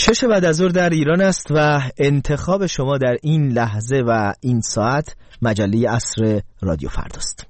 6 بعد از ظهر در ایران است و انتخاب شما در این لحظه و این ساعت مجله عصر رادیو فرداست.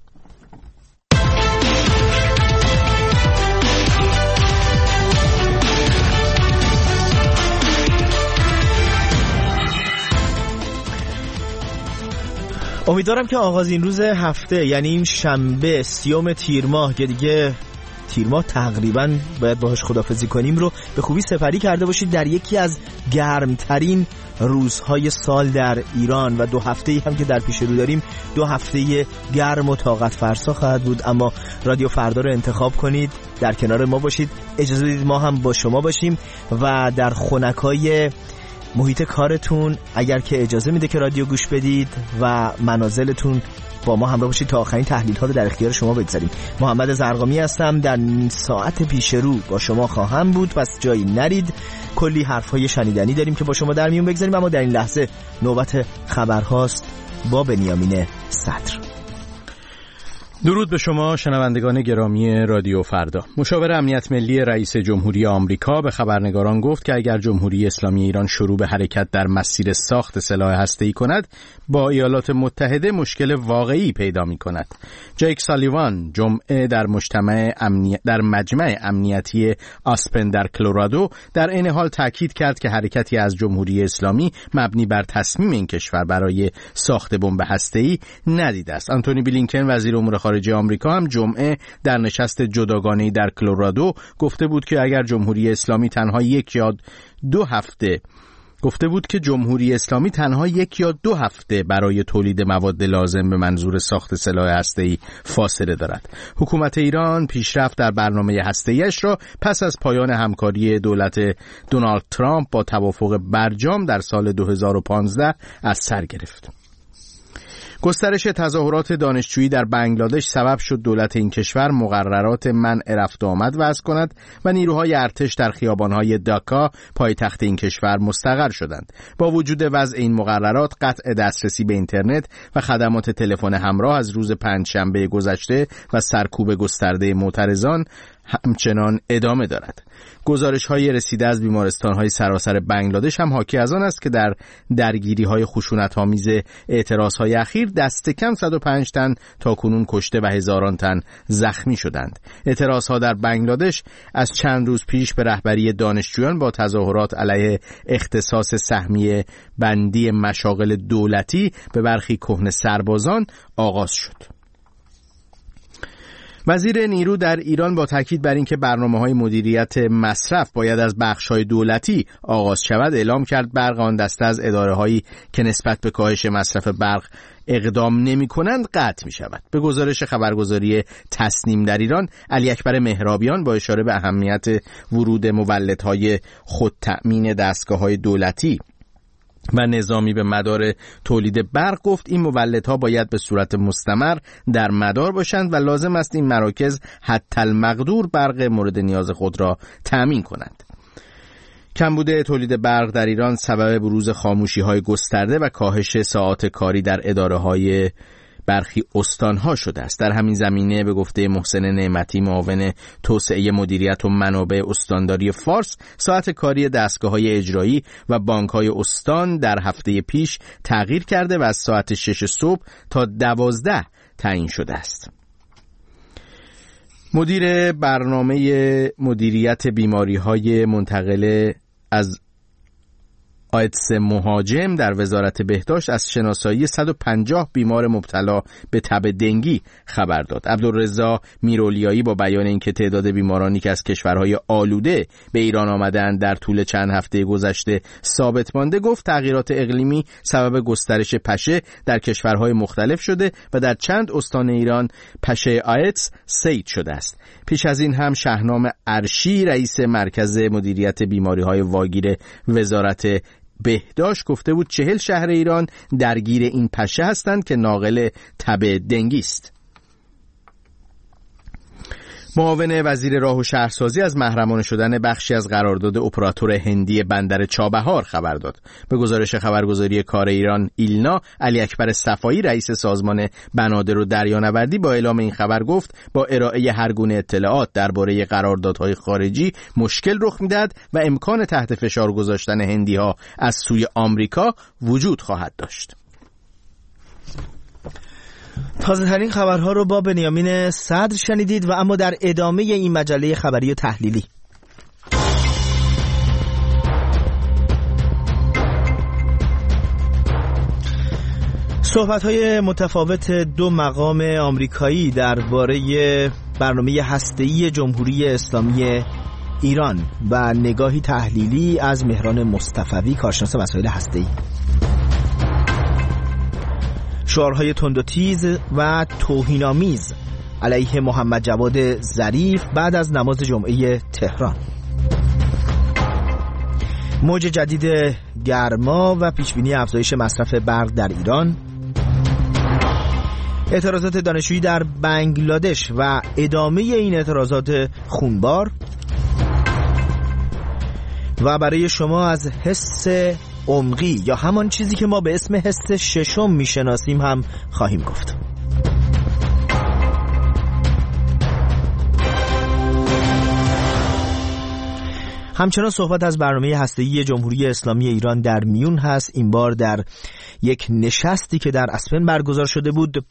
امیدوارم که آغاز این روز هفته، یعنی این شنبه 30 تیر ماه که دیگه تیر ماه تقریباً باید باهاش خداحافظی کنیم، رو به خوبی سپری کرده باشید در یکی از گرمترین روزهای سال در ایران و 2 هفته‌ای هم که در پیش رو داریم 2 هفته گرم و طاقت فرسا خواهد بود. اما رادیو فردا رو انتخاب کنید، در کنار ما باشید، اجازه بدید ما هم با شما باشیم و در خنکای محیط کارتون اگر که اجازه میده که رادیو گوش بدید و منازلتون با ما همراه باشید تا آخرین تحلیل ها رو در اختیار شما بگذاریم. محمد زرقامی هستم، در ساعت پیش رو با شما خواهم بود، پس جایی نرید. کلی حرفای شنیدنی داریم که با شما در میون بگذاریم، اما در این لحظه نوبت خبرهاست با بنیامین صدر. درود به شما شنوندگان گرامی رادیو فردا. مشاور امنیت ملی رئیس جمهوری آمریکا به خبرنگاران گفت که اگر جمهوری اسلامی ایران شروع به حرکت در مسیر ساخت سلاح هسته‌ای کند، با ایالات متحده مشکل واقعی پیدا می‌کند. جیک سالیوان جمعه در مجمع امنیتی آسپن در کلرادو در این حال تاکید کرد که حرکتی از جمهوری اسلامی مبنی بر تصمیم این کشور برای ساخت بمب هسته‌ای ندیده است. آنتونی بلینکن وزیر امور خارجه آمریکا هم جمعه در نشست جداگانه‌ای در کلرادو گفته بود که جمهوری اسلامی تنها 1 یا 2 هفته برای تولید مواد لازم به منظور ساخت سلاح هسته‌ای فاصله دارد. حکومت ایران پیشرفت در برنامه هسته‌ایش را پس از پایان همکاری دولت دونالد ترامپ با توافق برجام در سال 2015 از سر گرفت. گسترش تظاهرات دانشجویی در بنگلادش سبب شد دولت این کشور مقررات منع رفت و آمد وضع کند و نیروهای ارتش در خیابان‌های داکا پایتخت این کشور مستقر شدند. با وجود وضع این مقررات، قطع دسترسی به اینترنت و خدمات تلفن همراه از روز پنجشنبه گذشته و سرکوب گسترده معترضان همچنان ادامه دارد. گزارش‌های رسیده از بیمارستان‌های سراسر بنگلادش هم حاکی از آن است که در درگیری‌های خشونت‌آمیز اعتراض‌های اخیر دست کم 105 تن تاکنون کشته و هزاران تن زخمی شدند. اعتراض‌ها در بنگلادش از چند روز پیش به رهبری دانشجویان با تظاهرات علیه اختصاص سهمیه بندی مشاغل دولتی به برخی کهنه سربازان آغاز شد. وزیر نیرو در ایران با تاکید بر اینکه برنامه‌های مدیریت مصرف باید از بخش‌های دولتی آغاز شود، اعلام کرد برق آن دسته از اداره‌هایی که نسبت به کاهش مصرف برق اقدام نمی‌کنند قطع می‌شود. به گزارش خبرگزاری تسنیم در ایران، علی اکبر مهرابیان با اشاره به اهمیت ورود مولدهای خودتأمین دستگاه‌های دولتی و نظامی به مدار تولید برق گفت این مولدها باید به صورت مستمر در مدار باشند و لازم است این مراکز حتی المقدور برق مورد نیاز خود را تأمین کنند. کمبود تولید برق در ایران سبب بروز خاموشی‌های گسترده و کاهش ساعات کاری در اداره‌های برخی استانها شده است. در همین زمینه به گفته محسن نعمتی معاون توسعه مدیریت و منابع استانداری فارس، ساعت کاری دستگاه‌های اجرایی و بانک‌های استان در هفته پیش تغییر کرده و از ساعت 6 صبح تا 12 تعیین شده است. مدیر برنامه مدیریت بیماری‌های منتقله از آیدس مهاجم در وزارت بهداشت از شناسایی 150 بیمار مبتلا به تب دنگی خبر داد. عبدالرضا میرولیایی با بیان اینکه تعداد بیمارانی که از کشورهای آلوده به ایران آمدند در طول چند هفته گذشته ثابت مانده، گفت تغییرات اقلیمی سبب گسترش پشه در کشورهای مختلف شده و در چند استان ایران پشه آیدس صید شده است. پیش از این هم شهنام ارشی رئیس مرکز مدیریت بیماری‌های واگیر وزارت بهداشت گفته بود 40 شهر ایران درگیر این پشه هستند که ناقل تب دنگی است. معاون وزیر راه و شهرسازی از محرمانه شدن بخشی از قرارداد اپراتور هندی بندر چابهار خبر داد. به گزارش خبرگزاری کار ایران ایلنا، علی اکبر صفایی رئیس سازمان بنادر و دریانوردی با اعلام این خبر گفت با ارائه هر گونه اطلاعات درباره قراردادهای خارجی مشکل رخ می‌دهد و امکان تحت فشار گذاشتن هندی‌ها از سوی آمریکا وجود خواهد داشت. تازه ترین خبرها رو با بنیامین صدر شنیدید و اما در ادامه این مجله خبری و تحلیلی صحبت‌های متفاوت دو مقام آمریکایی درباره برنامه هسته‌ای جمهوری اسلامی ایران و نگاهی تحلیلی از مهران مصطفوی، کارشناس مسائل هسته‌ای. شعارهای تند و تیز و توهین‌آمیز علیه محمد جواد ظریف بعد از نماز جمعه تهران. موج جدید گرما و پیشبینی افزایش مصرف برق در ایران. اعتراضات دانشجویی در بنگلادش و ادامه این اعتراضات خونبار. و برای شما از حس عمقی یا همان چیزی که ما به اسم حس ششم میشناسیم هم خواهیم گفت. همچنان صحبت از برنامه هسته‌ای جمهوری اسلامی ایران در میون هست. این بار در یک نشستی که در اسپن برگزار شده بود،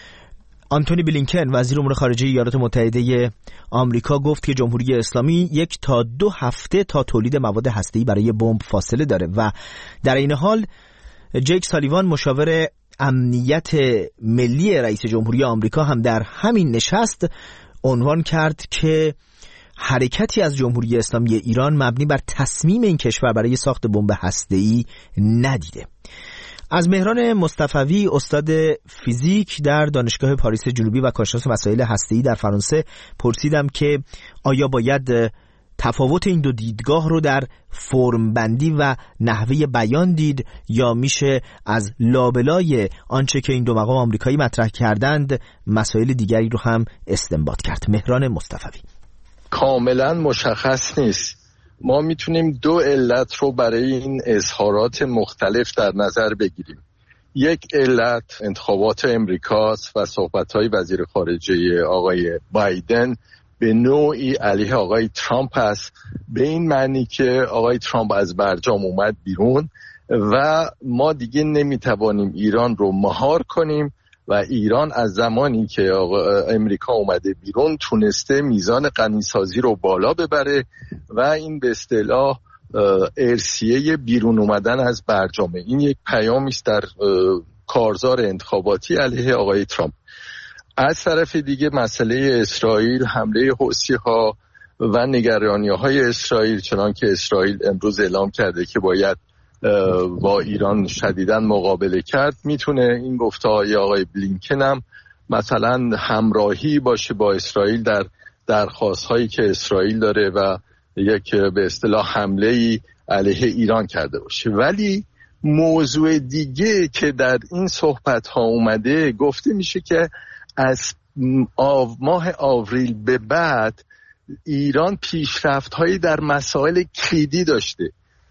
آنتونی بلینکن وزیر امور خارجه ایالات متحده آمریکا گفت که جمهوری اسلامی 1 تا 2 هفته تا تولید مواد هسته‌ای برای بمب فاصله داره و در این حال جیک سالیوان مشاور امنیت ملی رئیس جمهوری آمریکا هم در همین نشست عنوان کرد که حرکتی از جمهوری اسلامی ایران مبنی بر تصمیم این کشور برای ساخت بمب هسته‌ای ندیده. از مهران مصطفوی، استاد فیزیک در دانشگاه پاریس جنوبی و کارشناس مسائل هسته‌ای در فرانسه، پرسیدم که آیا باید تفاوت این دو دیدگاه رو در فرم بندی و نحوه بیان دید یا میشه از لابلای آنچه که این دو مقام آمریکایی مطرح کردند مسائل دیگری رو هم استنباط کرد. مهران مصطفوی: کاملا مشخص نیست. ما میتونیم 2 علت رو برای این اظهارات مختلف در نظر بگیریم. یک علت انتخابات امریکاست و صحبت‌های وزیر خارجه آقای بایدن به نوعی علیه آقای ترامپ است، به این معنی که آقای ترامپ از برجام اومد بیرون و ما دیگه نمیتوانیم ایران رو مهار کنیم و ایران از زمانی که امریکا اومده بیرون تونسته میزان غنیسازی رو بالا ببره و این به اصطلاح ارثیه بیرون اومدن از برجامه. این یک پیامی است در کارزار انتخاباتی علیه آقای ترامپ. از طرف دیگه مسئله اسرائیل، حمله حوثی‌ها و نگرانی‌های اسرائیل، چنان که اسرائیل امروز اعلام کرده که باید با ایران شدیداً مقابله کرد، میتونه این گفته‌های آقای بلینکن هم مثلا همراهی باشه با اسرائیل در درخواست‌هایی که اسرائیل داره و یک به اصطلاح حمله‌ای علیه ایران کرده باشه. ولی موضوع دیگه که در این صحبت‌ها اومده، گفته میشه که از ماه آوریل به بعد ایران پیشرفت‌هایی در مسائل کلیدی داشته.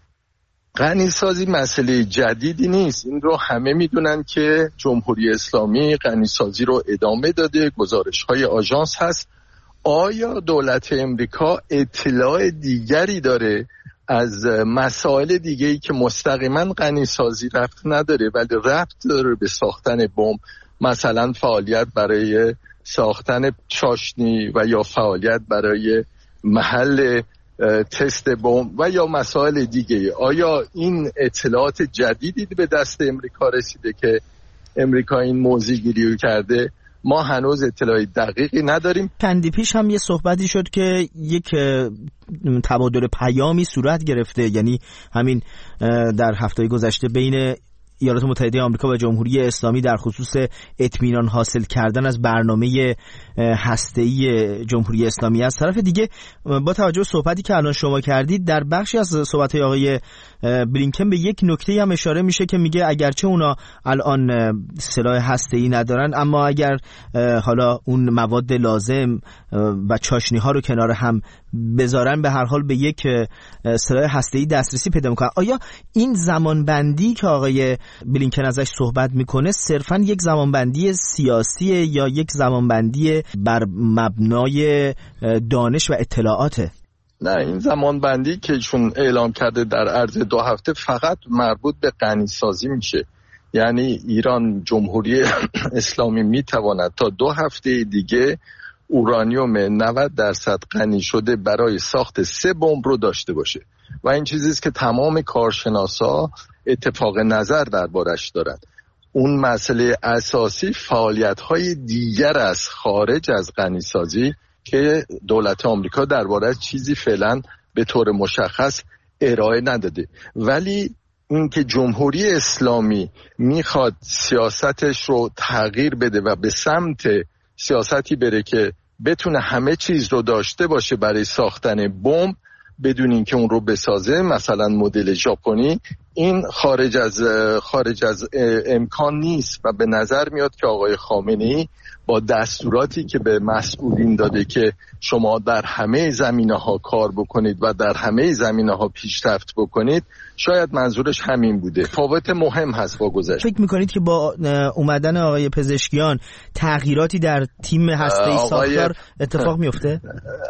غنیسازی مسئله جدیدی نیست، این رو همه میدونن که جمهوری اسلامی غنیسازی رو ادامه داده، گزارش‌های آژانس هست. آیا دولت امریکا اطلاع دیگری داره از مسائل دیگه‌ای که مستقیما غنیسازی ربط نداره ولی ربط داره به ساختن بمب، مثلا فعالیت برای ساختن چاشنی و یا فعالیت برای محل تست بمب و یا مسائل دیگه؟ آیا این اطلاعات جدیدی به دست امریکا رسیده که امریکا این موضوع گیری کرده؟ ما هنوز اطلاعی دقیقی نداریم. چندی پیش هم یه صحبتی شد که یک تبادل پیامی صورت گرفته، یعنی همین در هفته گذشته بین ایالات متحده آمریکا و جمهوری اسلامی در خصوص اطمینان حاصل کردن از برنامه هسته‌ای جمهوری اسلامی. از طرف دیگه با توجه به صحبتی که الان شما کردید، در بخشی از صحبت‌های آقای بلینکن به یک نکته هم اشاره میشه که میگه اگرچه اونا الان سلاح هسته‌ای ندارن، اما اگر حالا اون مواد لازم و چاشنی‌ها رو کنار هم بذارن، به هر حال به یک سلاح هسته‌ای دسترسی پیدا میکنن. آیا این زمانبندی که آقای بلینکن ازش صحبت میکنه صرفاً یک زمانبندی سیاسیه یا یک زمانبندی بر مبنای دانش و اطلاعاته؟ نه، این زمانبندی که ایشون اعلام کرده در عرض 2 هفته فقط مربوط به غنیسازی میشه. یعنی ایران، جمهوری اسلامی میتواند تا 2 هفته دیگه اورانیوم 90% غنی شده برای ساخت 3 بمب رو داشته باشه و این چیزی است که تمام کارشناسا اتفاق نظر دربارش دارند. اون مسئله اساسی فعالیت‌های دیگر از خارج از غنیسازی که دولت آمریکا درباره چیزی فعلا به طور مشخص ارائه نداده، ولی اینکه جمهوری اسلامی میخواد سیاستش رو تغییر بده و به سمت سیاستی بره که بتونه همه چیز رو داشته باشه برای ساختن بمب بدون اینکه اون رو بسازه، مثلا مدل ژاپنی، این خارج از امکان نیست و به نظر میاد که آقای خامنه‌ای با دستوراتی که به مسئولین داده که شما در همه زمینه‌ها کار بکنید و در همه زمینه‌ها پیشرفت بکنید، شاید منظورش همین بوده. تفاوت مهم هست با گذشته. فکر می‌کنید که با اومدن آقای پزشکیان تغییراتی در تیم هسته‌ای ساختار اتفاق میفته؟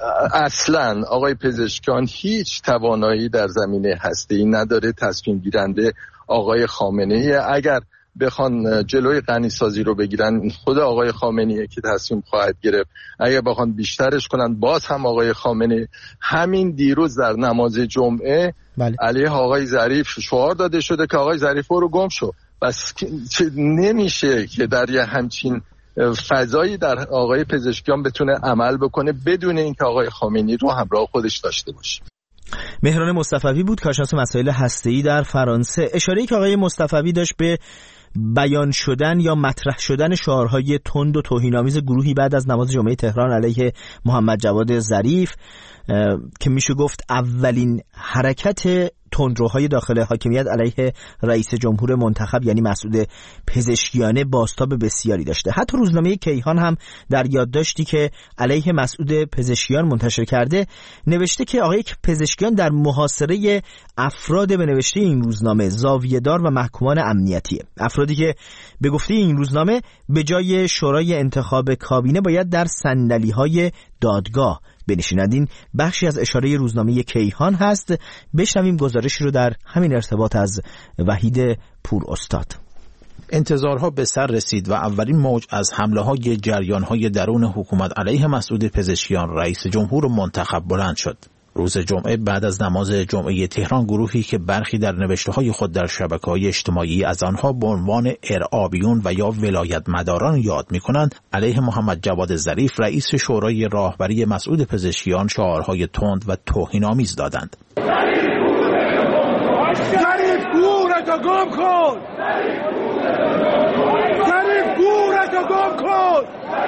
اصلاً آقای پزشکیان هیچ توانایی در زمینه هسته‌ای نداره. تصمیم گیرنده آقای خامنه‌ای. اگر بخوان جلوی غنیسازی رو بگیرن، خود آقای خامنه‌ای که تصمیم خواهد گرفت. اگر بخوان بیشترش کنن، باز هم آقای خامنه‌ای. همین دیروز در نماز جمعه علیه آقای ظریف شعار داده شده که آقای ظریف رو گم شو. بس نمیشه که در یه همچین فضایی در آقای پزشکیان بتونه عمل بکنه بدون اینکه آقای خامنه‌ای رو همراه خودش داشته باشه. مهران مصطفی بود، کارشناس مسائل هسته‌ای در فرانسه. اشاره‌ای که آقای مصطفی داشت به بیان شدن یا مطرح شدن شعارهای تند و توهین‌آمیز گروهی بعد از نماز جمعه تهران علیه محمد جواد ظریف که میشه گفت اولین حرکت تندروهای داخل حاکمیت علیه رئیس جمهور منتخب یعنی مسعود پزشکیان بازتاب بسیاری داشته. حتی روزنامه کیهان هم در یادداشتی که علیه مسعود پزشکیان منتشر کرده نوشته که آقای پزشکیان در محاصره افراد به نوشته این روزنامه زاویه‌دار و محکومان امنیتیه. افرادی که به گفته این روزنامه به جای شورای انتخاب کابینه باید در صندلی‌های دادگاه بنشینند. این بخشی از اشاره روزنامه کیهان هست. بشنویم گزارشی رو در همین ارتباط از وحید پور استاد. انتظارها به سر رسید و اولین موج از حمله‌های جریان‌های درون حکومت علیه مسعود پزشکیان رئیس جمهور منتخب بلند شد. روز جمعه بعد از نماز جمعه تهران گروهی که برخی در نوشته‌های خود در شبکه‌های اجتماعی از آنها به عنوان ارعابیون و یا ولایت مداران یاد می‌کنند علیه محمد جواد ظریف رئیس شورای راهبری مسعود پزشکیان شعارهای تند و توهین‌آمیز دادند. ظریف گورتو گم کن! ظریف گورتو گم کن!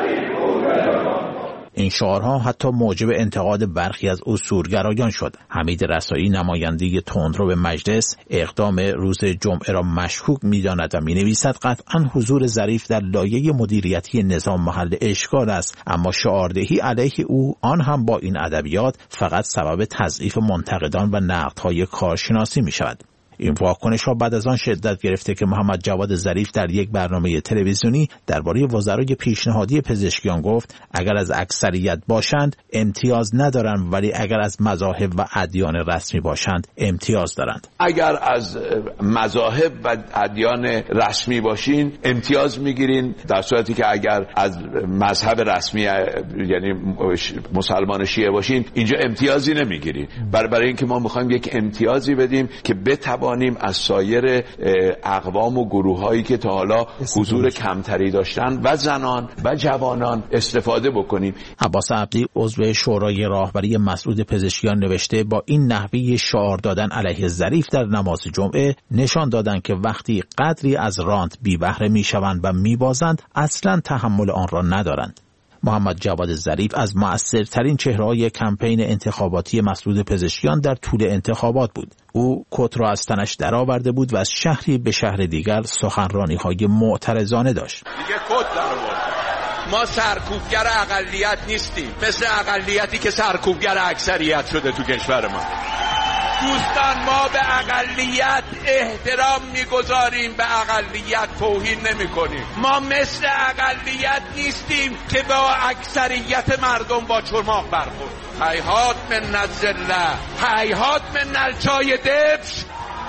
این شعارها حتی موجب انتقاد برخی از اصولگرایان شد. حمید رسایی نماینده تندرو به مجلس اقدام روز جمعه را مشکوک می‌داند و می‌نویسد قطعاً حضور ظریف در لایه مدیریتی نظام محل اشکال است، اما شعاردهی علیه او آن هم با این ادبیات فقط سبب تضعیف منتقدان و نقدهای کارشناسی می‌شود. این واکنش ها بعد از آن شدت گرفته که محمد جواد ظریف در یک برنامه تلویزیونی درباره وزرای پیشنهادی پزشکیان گفت اگر از اکثریت باشند امتیاز ندارند، ولی اگر از مذاهب و ادیان رسمی باشند امتیاز دارند. اگر از مذاهب و ادیان رسمی باشین امتیاز میگیرین، در صورتی که اگر از مذهب رسمی یعنی مسلمان شیعه باشین اینجا امتیازی نمیگیرین. برای اینکه ما میخوایم یک امتیازی بدیم که بتوان بتوانیم از سایر اقوام و گروه‌هایی که تا حالا حضور کمتری داشتن و زنان و جوانان استفاده بکنیم. عباس عبدی عضو شورای راهبری مسعود پزشکیان نوشته با این نحوه شعار دادن علیه ظریف در نماز جمعه نشان دادن که وقتی قدری از رانت بی بهره میشوند و میبازند اصلا تحمل آن را ندارند. محمد جواد ظریف از مؤثرترین چهره‌های کمپین انتخاباتی مسعود پزشکیان در طول انتخابات بود. او کت را از تنش درآورده بود و از شهری به شهر دیگر سخنرانی‌های معترضانه داشت. دیگه کت درآورد. ما سرکوبگر اقلیت نیستیم، مثل اقلیتی که سرکوبگر اکثریت شده تو کشور ما. دوستان، ما به اقلیت احترام میگذاریم، به اقلیت توهین نمی کنیم. ما مثل اقلیت نیستیم که با اکثریت مردم با چرماق برخورد. هیهات من الذله، هیهات من الچای دبش.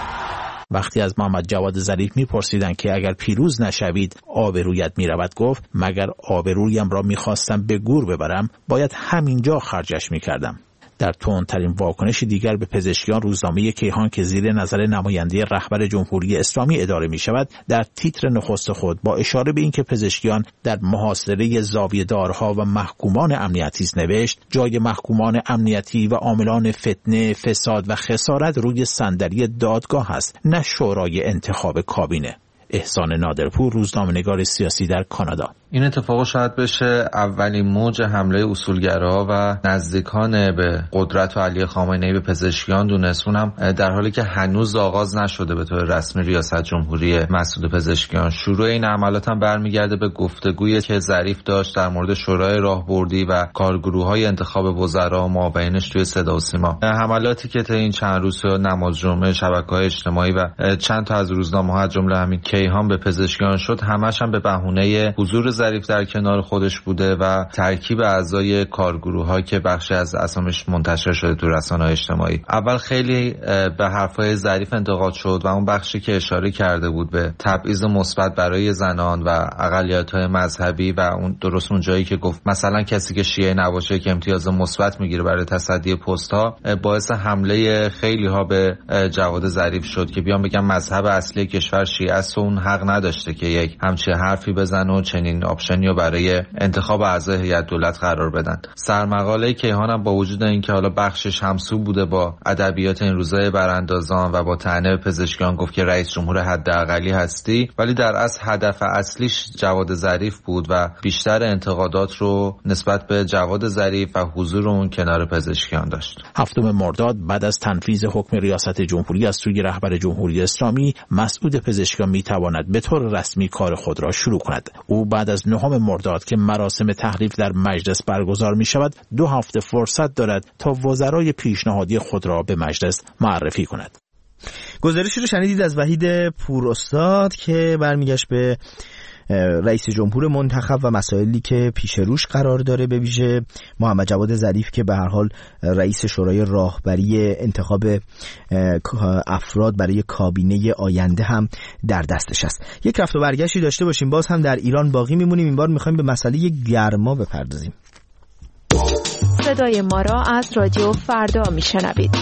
وقتی از محمد جواد ظریف میپرسیدند که اگر پیروز نشوید آبرویت میرود، گفت مگر آبرویم را میخواستم به گور ببرم باید همینجا خرجش میکردم. در تندترین واکنش دیگر به پزشکیان، روزنامه کیهان که زیر نظر نماینده رهبر جمهوری اسلامی اداره می شود در تیتر نخست خود با اشاره به اینکه پزشکیان در محاصره زاویه‌دارها و محکومان امنیتی است نوشت جای محکومان امنیتی و عاملان فتنه، فساد و خسارت روی صندلی دادگاه است، نه شورای انتخاب کابینه. احسان نادرپور، روزنامه‌نگار سیاسی در کانادا. این اتفاق شاید بشه اولین موج حمله اصولگراها و نزدیکان به قدرت و علی خامنه‌ای به پزشکیان دونست، اونم در حالی که هنوز آغاز نشده به طور رسمی ریاست جمهوری مسعود پزشکیان. شروع این حملات هم برمیگرده به گفتگویی که ظریف داشت در مورد شورای راهبردی و کارگروه‌های انتخاب وزرا و معاونینش توی صدا و سیما. حملاتی که تا این چند روز تو نماز جمعه، شبکه‌های اجتماعی و چند تا از روزنامه‌ها از جمله همین کیهان به پزشکیان شد، همش هم به بهونه حضور ظریف در کنار خودش بوده و ترکیب اعضای کارگروه‌ها که بخشی از اسامیش منتشر شده تو رسانه‌های اجتماعی. اول خیلی به حرفای ظریف انتقاد شد و اون بخشی که اشاره کرده بود به تبعیض مثبت برای زنان و اقلیت‌های مذهبی و اون درست اون جایی که گفت مثلا کسی که شیعه نباشه که امتیاز مثبت میگیره برای تصدی پست‌ها، باعث حمله خیلی‌ها به جواد ظریف شد که بیان بگم مذهب اصلی کشور شیعه است و اون حق نداشته که یک همچین حرفی بزنه و چنین آپشنی رو برای انتخاب اعضای هیئت دولت قرار بدن. سرمقاله کیهان هم با وجود اینکه حالا بخشش همسو بوده با ادبیات این روزای براندازان و با طعنه پزشکیان گفت که رئیس جمهور حداقلی هستی، ولی در اصل هدف اصلیش جواد ظریف بود و بیشتر انتقادات رو نسبت به جواد ظریف و حضور اون کنار پزشکیان داشت. 7 مرداد بعد از تنفیذ حکم ریاست جمهوری از سوی رهبر جمهوری اسلامی، مسعود پزشکیان میتواند به طور رسمی کار خود را شروع کند. او بعد از 9 مرداد که مراسم تحریف در مجلس برگزار می شود 2 هفته فرصت دارد تا وزرای پیشنهادی خود را به مجلس معرفی کند. گزارشی رو شنیدید از وحید پوراستاد که برمیگشت به رئیس جمهور منتخب و مسائلی که پیش روش قرار داره، به ویژه محمد جواد ظریف که به هر حال رئیس شورای راهبری انتخاب افراد برای کابینه آینده هم در دستش است. یک رفت و برگشتی داشته باشیم، باز هم در ایران باقی میمونیم. این بار میخوایم به مسئله گرما بپردازیم. صدای ما را از رادیو فردا میشنوید.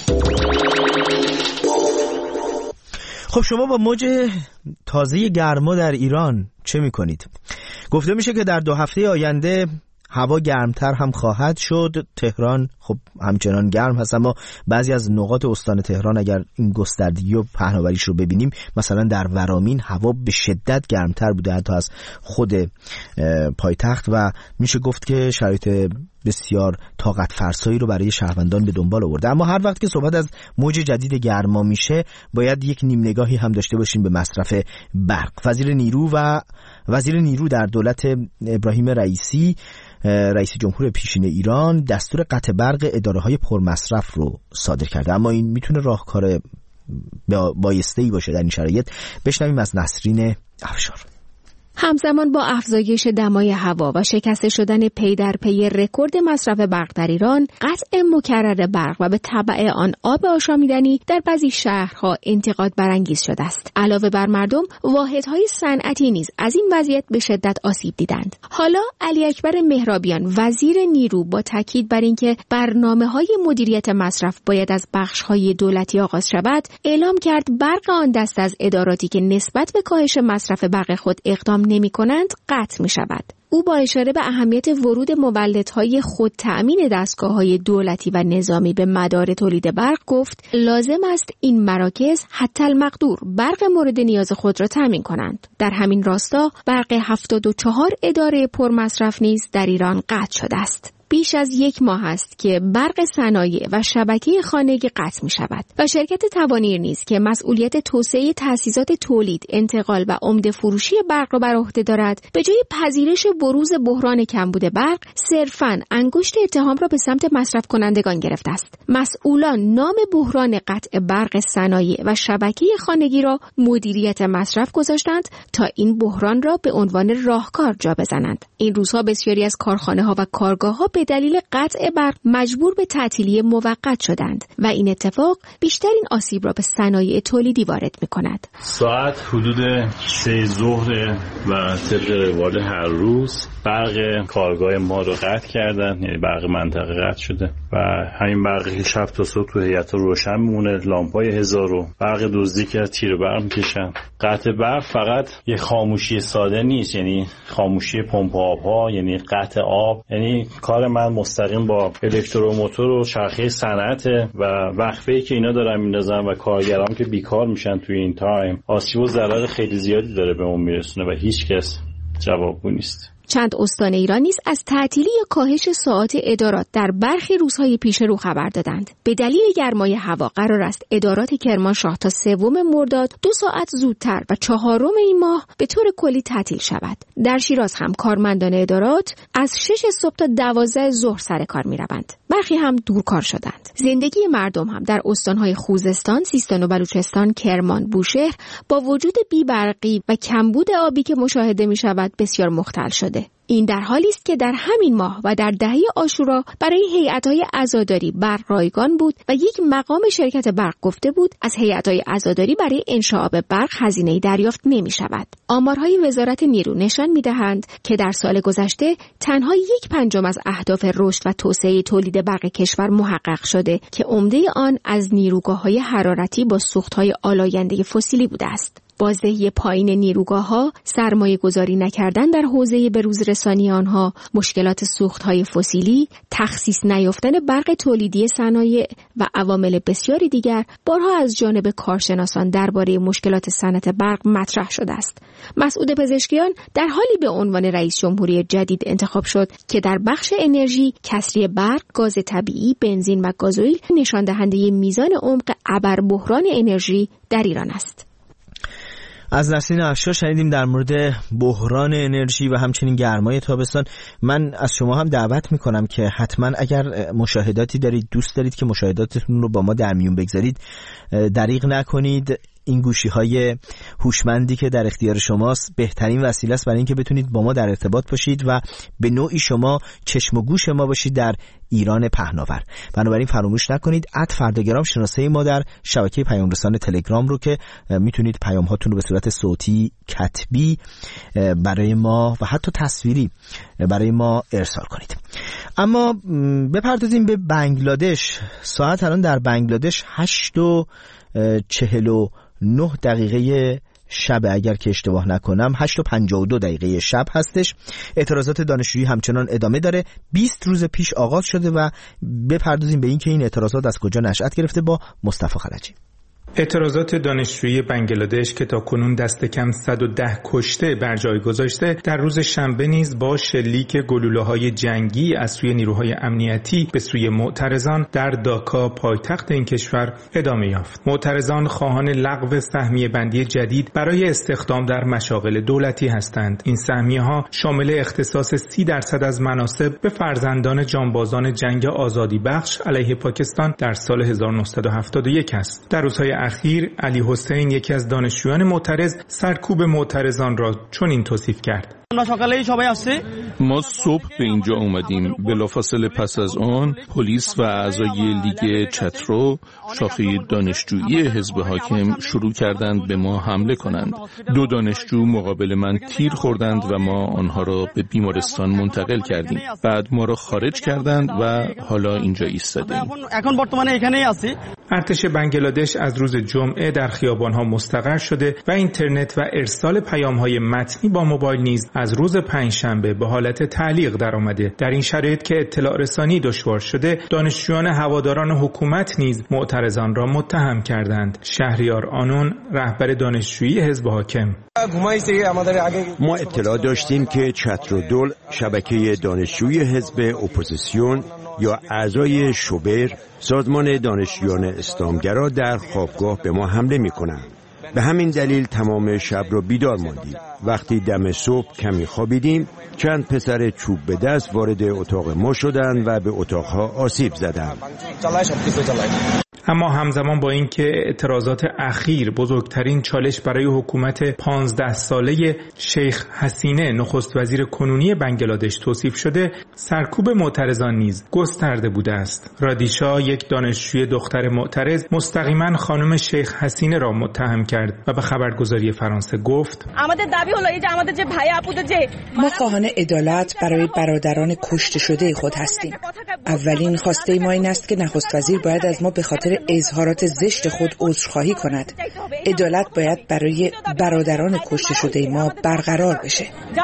خب شما با موج تازه گرما در ایران چه میکنید؟ گفته میشه که در 2 هفته آینده هوا گرمتر هم خواهد شد. تهران خب همچنان گرم هست، اما بعضی از نقاط استان تهران اگر این گستردگی و پهناوریش رو ببینیم، مثلا در ورامین هوا به شدت گرمتر بوده حتی از خود پایتخت و میشه گفت که شرایط بسیار طاقت فرسایی رو برای شهروندان به دنبال آورده. اما هر وقت که صحبت از موج جدید گرما میشه باید یک نیم نگاهی هم داشته باشیم به مصرف برق. وزیر نیرو در دولت ابراهیم رئیسی، رئیس جمهور پیشین ایران، دستور قطع برق اداره‌های پرمصرف رو صادر کرده. اما این میتونه راهکار بایسته‌ای باشه در این شرایط. بشنویم از نسرین افشار. همزمان با افزایش دمای هوا و شکسته شدن پی در پی رکورد مصرف برق در ایران، قطع مکرر برق و به تبع آن آب آشامیدنی در بعضی شهرها انتقاد برانگیز شده است. علاوه بر مردم، واحدهای صنعتی نیز از این وضعیت به شدت آسیب دیدند. حالا علی اکبر مهرابیان وزیر نیرو با تاکید بر اینکه برنامه‌های مدیریت مصرف باید از بخش‌های دولتی آغاز شود، اعلام کرد برق آن دست از اداراتی که نسبت به کاهش مصرف برق خود اقدام نمی‌کنند قطع می‌شود. او با اشاره به اهمیت ورود مولدهای خود تأمین دستگاه‌های دولتی و نظامی به مدار تولید برق گفت لازم است این مراکز حتی المقدور برق مورد نیاز خود را تأمین کنند. در همین راستا برق 74 اداره پرمصرف نیز در ایران قطع شده است. بیش از 1 ماه است که برق صنایع و شبکه خانگی قطع می شود و شرکت توانیر نیز که مسئولیت توسعه تأسیسات تولید، انتقال و عمده فروشی برق را بر عهده دارد، به جای پذیرش بروز بحران کمبود برق، صرفاً انگشت اتهام را به سمت مصرف کنندگان گرفته است. مسئولان نام بحران قطع برق صنایع و شبکه خانگی را مدیریت مصرف گذاشتند تا این بحران را به عنوان راهکار جا بزنند. این روزها بسیاری از کارخانه‌ها و کارگاه‌ها به دلیل قطع برق مجبور به تعطیلی موقت شدند و این اتفاق بیشترین آسیب را به صنایع تولیدی وارد می‌کند. ساعت حدود 3 ظهر و طبق روال هر روز برق کارگاه ما رو قطع کردن، یعنی برق منطقه قطع شده و همین برقی که شب تا صبح تو هیئت‌ها روشن میمونه، لامپای 1000 و برق دزدی که از تیر برق میکشن. قطع برق فقط یه خاموشی ساده نیست، یعنی خاموشی پمپ آب‌ها، یعنی قطع آب، یعنی کار من مستقیم با الکتروموتور و چرخه صنعت و وقفه‌ای که اینا دارن میندازن و کارگرام که بیکار میشن توی این تایم، آسیب و ضرر خیلی زیادی داره به اون میرسونه و هیچ کس جوابگو نیست. چند استان ایران نیز از تعطیلی یا کاهش ساعات ادارات در برخی روزهای پیش رو خبر دادند. به دلیل گرمای هوا قرار است ادارات کرمانشاه تا 3 مرداد 2 ساعت زودتر و 4 این ماه به طور کلی تعطیل شود. در شیراز هم کارمندان ادارات از 6 صبح تا 12 ظهر سر کار می‌روند. برخی هم دورکار شدند. زندگی مردم هم در استان‌های خوزستان، سیستان و بلوچستان، کرمان، بوشهر با وجود بی‌برقی و کمبود آبی که مشاهده می‌شود بسیار مختل شده. این در حالی است که در همین ماه و در دهه عاشورا برای هیئت‌های عزاداری برق رایگان بود و یک مقام شرکت برق گفته بود از هیئت‌های عزاداری برای انشاء آب برق هزینه‌ای دریافت نمی‌شود. آمارهای وزارت نیرو نشان می‌دهند که در سال گذشته تنها 1/5 از اهداف رشد و توسعه تولید برق کشور محقق شده که عمده آن از نیروگاه‌های حرارتی با سوخت‌های آلاینده فسیلی بوده است. بازدهی پایین نیروگاه‌ها، سرمایه گذاری نکردن در حوزه بروزرسانی آنها، مشکلات سوخت‌های فسیلی، تخصیص نیافتن برق تولیدی صنایع و عوامل بسیاری دیگر بارها از جانب کارشناسان درباره مشکلات صنعت برق مطرح شده است. مسعود پزشکیان در حالی به عنوان رئیس جمهوری جدید انتخاب شد که در بخش انرژی، کسری برق، گاز طبیعی، بنزین و گازوئیل نشان دهنده میزان عمق ابر بحران انرژی در ایران است. از نسرین افشار شنیدیم در مورد بحران انرژی و همچنین گرمای تابستان. من از شما هم دعوت میکنم که حتما اگر مشاهداتی دارید، دوست دارید که مشاهداتتون رو با ما در میون بگذارید، دریغ نکنید. این گوشی‌های هوشمندی که در اختیار شماست بهترین وسیله است برای اینکه بتونید با ما در ارتباط باشید و به نوعی شما چشم و گوش ما باشید در ایران پهناور. بنابراین فراموش نکنید @فرداگرام شناسه ما در شبکه پیام رسان تلگرام رو که میتونید پیام هاتون رو به صورت صوتی، کتبی برای ما و حتی تصویری برای ما ارسال کنید. اما بپردازیم به بنگلادش. ساعت الان در بنگلادش 8:49 شب، اگر که اشتباه نکنم 8:52 شب هستش. اعتراضات دانشجویی همچنان ادامه داره. 20 روز پیش آغاز شده و بپردازیم به این که این اعتراضات از کجا نشأت گرفته با مصطفی خلجی. اعتراضات دانشجویی بنگلادش که تا کنون دست کم 110 کشته بر جای گذاشته، در روز شنبه نیز با شلیک گلوله‌های جنگی از سوی نیروهای امنیتی به سوی معترضان در داکا، پایتخت این کشور، ادامه یافت. معترضان خواهان لغو سهمیه بندی جدید برای استخدام در مشاغل دولتی هستند. این سهمیه‌ها شامل اختصاص 30% از مناصب به فرزندان جانبازان جنگ آزادی بخش علیه پاکستان در سال 1971 است. در روزهای اخیر علی حسین یکی از دانشجویان معترض سرکوب معترضان را چنین توصیف کرد. ما صبح به اینجا اومدیم. بلافاصله پس از آن پلیس و اعضای لیگ چترو شاخه دانشجویی حزب حاکم شروع کردند به ما حمله کنند. 2 دانشجو مقابل من تیر خوردند و ما آنها را به بیمارستان منتقل کردیم. بعد ما را خارج کردند و حالا اینجا ایستادیم. ارتش بنگلادش از روز جمعه در خیابان‌ها مستقر شده و اینترنت و ارسال پیام‌های متنی با موبایل نیز از روز پنجشنبه به حالت تعلیق درآمده. در این شرایط که اطلاع رسانی دشوار شده، دانشجویان هواداران حکومت نیز معترضان را متهم کردند. شهریار آنون، رهبر دانشجویی حزب حاکم: ما اطلاع داشتیم که چترودول، شبکه دانشجویی حزب اپوزیسیون یا اعضای شوبر، سازمان دانشجویان اسلامگرا، در خوابگاه به ما حمله می‌کنند. به همین دلیل تمام شب رو بیدار ماندیم. وقتی دم صبح کمی خوابیدیم، چند پسر چوب به دست وارد اتاق ما شدند و به اتاقها آسیب زدند. اما همزمان با اینکه اعتراضات اخیر بزرگترین چالش برای حکومت 15 ساله شیخ حسینه نخست وزیر کنونی بنگلادش توصیف شده، سرکوب معترضان نیز گسترده بوده است. رادیشا، یک دانشجوی دختر معترض، مستقیما خانم شیخ حسینه را متهم کرد و به خبرگزاری فرانسه گفت: ما خواهان عدالت برای برادران کشته شده خود هستیم. اولین خواسته ما این است که نخست وزیر باید از ما به خاطر اظهارات زشت خود عذرخواهی کند. عدالت باید برای برادران کشته شده ما برقرار بشه.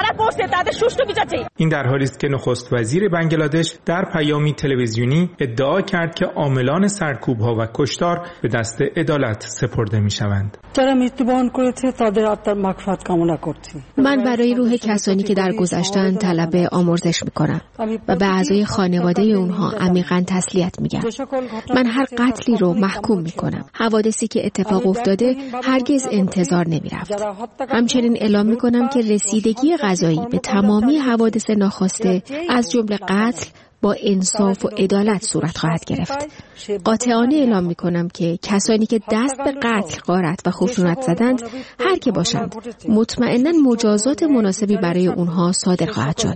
این در حالی است که نخست وزیر بنگلادش در پیامی تلویزیونی ادعا کرد که عاملان سرکوب‌ها و کشتار به دست عدالت سپرده می‌شوند. من برای روح کسانی که در گذشتن طلب آمرزش می‌کنم و به اعضای خانواده اونها عمیقاً تسلیت میگم. من هر قتلی رو محکوم میکنم. حوادثی که اتفاق افتاده هرگز انتظار نمیرفت. همچنین اعلام میکنم که رسیدگی قضایی به تمامی حوادث ناخواسته از جمله قتل با انصاف و عدالت صورت خواهد گرفت. قاطعانه اعلام میکنم که کسانی که دست به قتل، غارت و خشونت زدند، هر که باشند، مطمئناً مجازات مناسبی برای اونها صادر خواهد شد.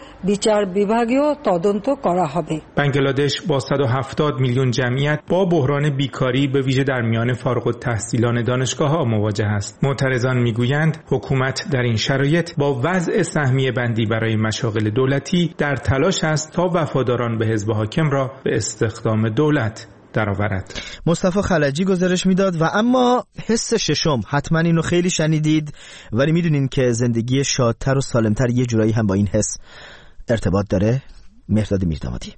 بنگلادش با 170 میلیون جمعیت با بحران بیکاری به ویژه در میان فارغ التحصیلان دانشگاه‌ها مواجه است. معترضان میگویند حکومت در این شرایط با وضع سهمیه بندی برای مشاغل دولتی در تلاش است تا وفاداران به حزب حاکم را به استخدام دولت درآورد. مصطفی خلجی گزارش میداد. و اما حس ششم، حتما اینو خیلی شنیدید، ولی میدونین که زندگی شادتر و سالمتر یه جورایی هم با این حس ارتباط داره؟ مهرداد میردامادی: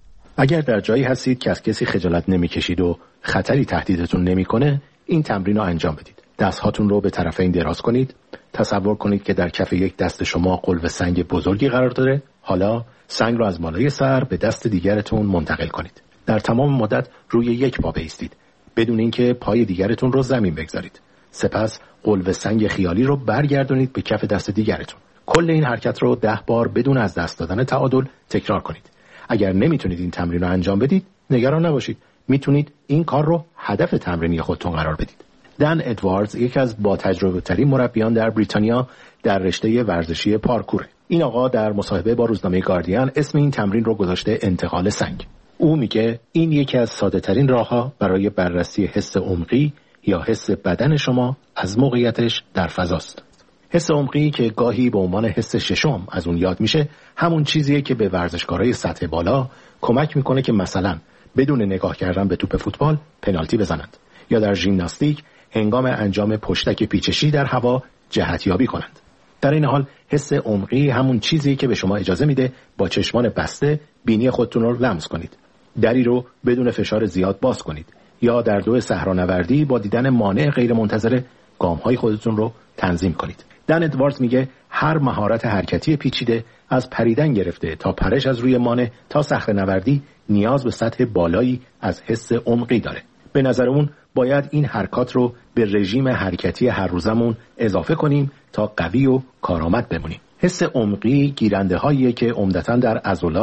اگر در جایی هستید که از کسی خجالت نمیکشید و خطری تهدیدتون نمیکنه، این تمرین رو انجام بدید. دستهاتون رو به طرفین دراز کنید. تصور کنید که در کف یک دست شما قلوه سنگ بزرگی قرار داره. حالا سنگ رو از بالای سر به دست دیگرتون منتقل کنید. در تمام مدت روی یک پا بایستید بدون اینکه پای دیگرتون رو زمین بگذارید. سپس قلوه سنگ خیالی رو برگردونید به کف دست دیگرتون. کل این حرکت رو 10 بار بدون از دست دادن تعادل تکرار کنید. اگر نمیتونید این تمرین رو انجام بدید، نگران نباشید. میتونید این کار رو هدف تمرینی خودتون قرار بدید. دن ادواردز یکی از با تجربه ترین مربیان در بریتانیا در رشته ورزشی پارکوره. این آقا در مصاحبه با روزنامه گاردین اسم این تمرین رو گذاشته انتقال سنگ. او میگه این یکی از ساده ترین راه‌ها برای بررسی حس عمقی یا حس بدن شما از موقعیتش در فضاست. حس عمقی که گاهی به عنوان حس ششم از اون یاد میشه، همون چیزیه که به ورزشکارای سطح بالا کمک میکنه که مثلا بدون نگاه کردن به توپ فوتبال پنالتی بزنند یا در ژیمناستیک هنگام انجام پشتک پیچشی در هوا جهتیابی کنند. در این حال حس عمقی همون چیزیه که به شما اجازه میده با چشمان بسته بینی خودتون رو لمس کنید. دری رو بدون فشار زیاد باز کنید یا در دو صحرانوردی با دیدن مانع غیر منتظره گام‌های خودتون رو تنظیم کنید. دن ادواردز میگه هر مهارت حرکتی پیچیده از پریدن گرفته تا پرش از روی مانع تا صخره‌نوردی نیاز به سطح بالایی از حس عمقی داره. به نظر اون باید این حرکات رو به رژیم حرکتی هر روزمون اضافه کنیم تا قوی و کارآمد بمونیم. حس عمقی گیرنده هاییه که عمدتاً در عضلات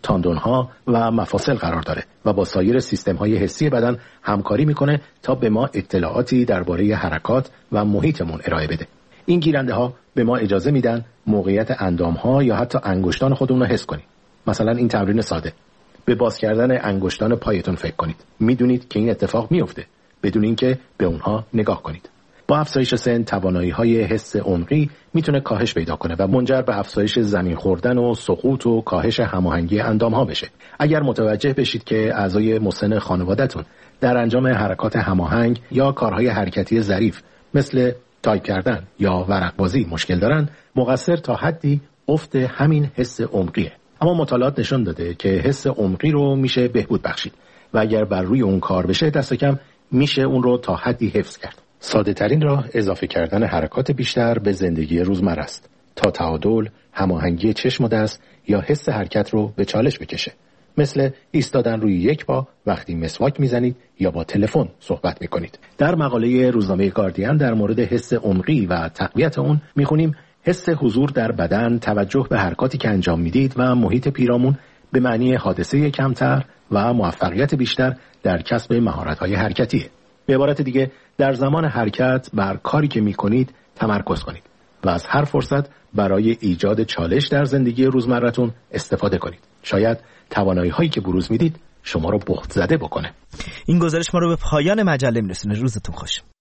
تاندونها و مفاصل قرار داره و با سایر سیستم‌های حسی بدن همکاری میکنه تا به ما اطلاعاتی درباره حرکات و محیطمون ارائه بده. این گیرنده‌ها به ما اجازه میدن موقعیت اندام‌ها یا حتی انگشتان خودمون رو حس کنیم. مثلا این تمرین ساده. به باز کردن انگشتان پایتون فکر کنید. میدونید که این اتفاق میفته بدون اینکه به اونها نگاه کنید. با افزایش سن توانایی‌های حس عمقی میتونه کاهش پیدا کنه و منجر به افزایش زمین خوردن و سقوط و کاهش هماهنگی اندام‌ها بشه. اگر متوجه بشید که اعضای مسن خانواده‌تون در انجام حرکات هماهنگ یا کارهای حرکتی ظریف مثل تایپ کردن یا ورق‌بازی مشکل دارن، مقصر تا حدی افت همین حس عمقیه. اما مطالعات نشون داده که حس عمقی رو میشه بهبود بخشید و اگر بر روی اون کار بشه دست کم میشه اون رو تا حدی حفظ کرد. ساده ترین راه اضافه کردن حرکات بیشتر به زندگی روزمره است تا تعادل، هماهنگی چشم و دست یا حس حرکت رو به چالش بکشه. مثل ایستادن روی یک پا وقتی مسواک میزنید یا با تلفن صحبت میکنید. در مقاله روزنامه گاردین در مورد حس عمقی و تقویت اون میخونیم حس حضور در بدن، توجه به حرکاتی که انجام میدید و محیط پیرامون به معنی حادثه کمتر و موفقیت بیشتر در کسب مهارت‌های حرکتیه. به عبارت دیگه در زمان حرکت بر کاری که میکنید تمرکز کنید و از هر فرصت برای ایجاد چالش در زندگی روزمرتون استفاده کنید. شاید توانایی‌هایی که بروز میدید شما رو بهت زده بکنه. این گزارش ما رو به پایان مجله میرسونه. روزتون خوش.